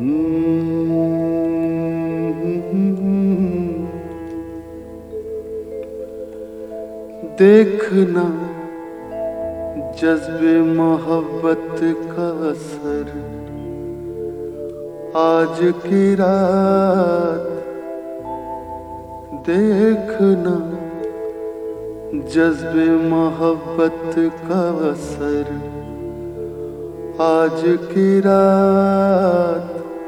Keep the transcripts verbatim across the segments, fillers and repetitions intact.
देखना जज्बे मोहब्बत का असर, आज की रात देखना जज्बे मोहब्बत का असर, आज की रात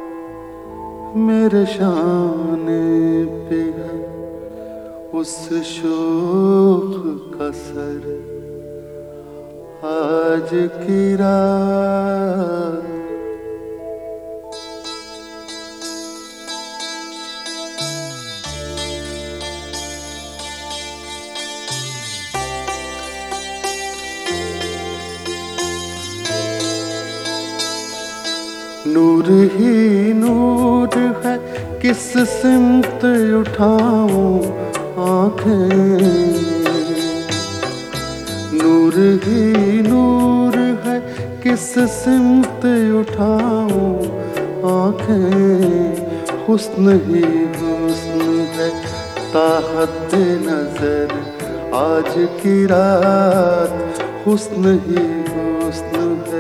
मेरे शाने पे है उस शोख का सर, आज की रात। नूर ही नूर है, किस सिमत उठाऊं आँखें, नूर ही नूर है, किस सिमत उठाऊं आँखें, हुस्न ही हुस्न है ताहत नजर, आज की रात हुस्न ही हुस्न है।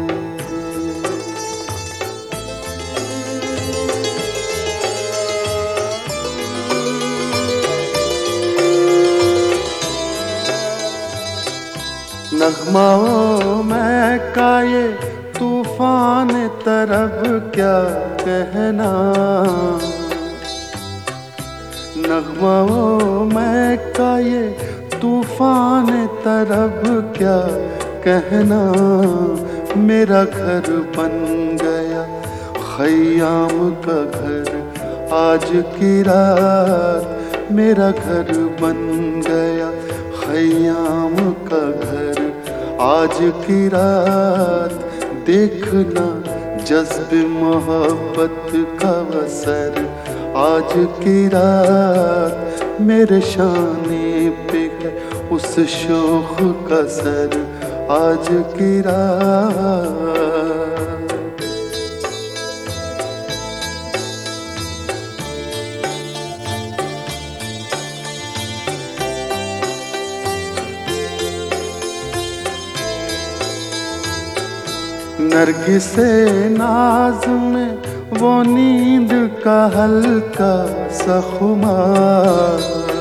नगमाओं में का ये तूफान तरफ क्या कहना, नगमाओं में का ये तूफान तरफ क्या कहना, मेरा घर बन गया खयाम का घर, आज की रात मेरा घर बन गया खयाम का घर, आज की रात देखना जज्बे मोहब्बत का असर, आज की रात मेरे शाने पे है उस शोख का सर, आज की रात। नरगिसे नाज में वो नींद का हल्का सा खुमार,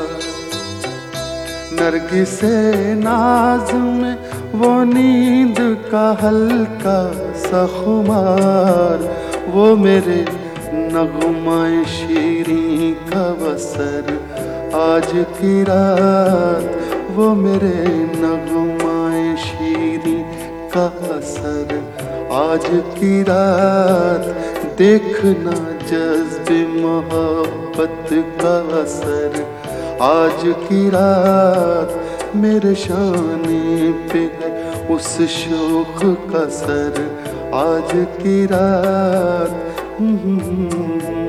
नरगिसे नाज में वो नींद का हल्का सा खुमार, वो मेरे नगमाए शीरीं का बसर, आज की रात वो मेरे नगमाए शीरीं का असर, आज की रात देखना जज्बे मोहब्बत का असर, आज की रात मेरे शाने पे है उस शोख का सर, आज की रात।